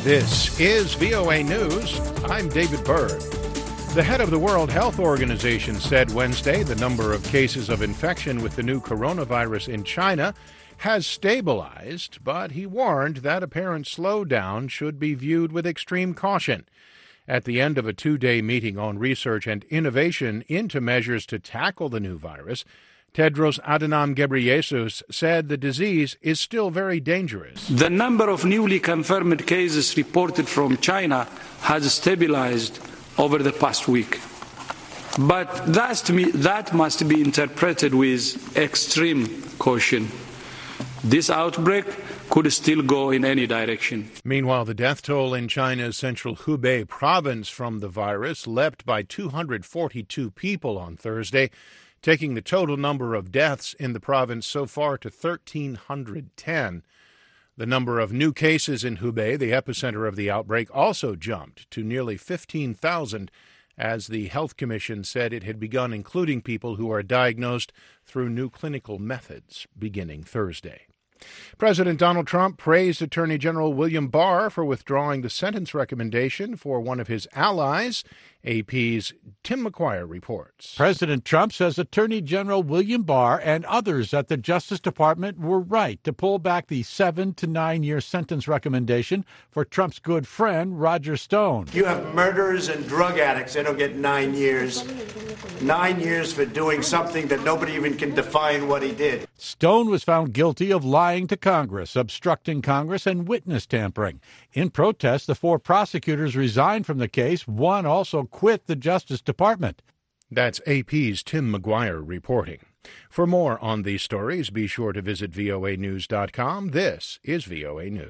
This is VOA News. I'm David Byrd. The head of the World Health Organization said Wednesday the number of cases of infection with the new coronavirus in China has stabilized, but he warned that apparent slowdown should be viewed with extreme caution. At the end of a two-day meeting on research and innovation into measures to tackle the new virus, Tedros Adhanom Ghebreyesus said the disease is still very dangerous. The number of newly confirmed cases reported from China has stabilized over the past week. But that must be interpreted with extreme caution. This outbreak could still go in any direction. Meanwhile, the death toll in China's central Hubei province from the virus leapt by 242 people on Thursday, taking the total number of deaths in the province so far to 1,310. The number of new cases in Hubei, the epicenter of the outbreak, also jumped to nearly 15,000, as the Health Commission said it had begun including people who are diagnosed through new clinical methods beginning Thursday. President Donald Trump praised Attorney General William Barr for withdrawing the sentence recommendation for one of his allies. AP's Tim McGuire reports. President Trump says Attorney General William Barr and others at the Justice Department were right to pull back the 7 to 9 year sentence recommendation for Trump's good friend, Roger Stone. You have murderers and drug addicts. They don't get 9 years. 9 years for doing something that nobody even can define what he did. Stone was found guilty of lying to Congress, obstructing Congress, and witness tampering. In protest, the 4 prosecutors resigned from the case. One also quit the Justice Department. That's AP's Tim McGuire reporting. For more on these stories, be sure to visit voanews.com. This is VOA News.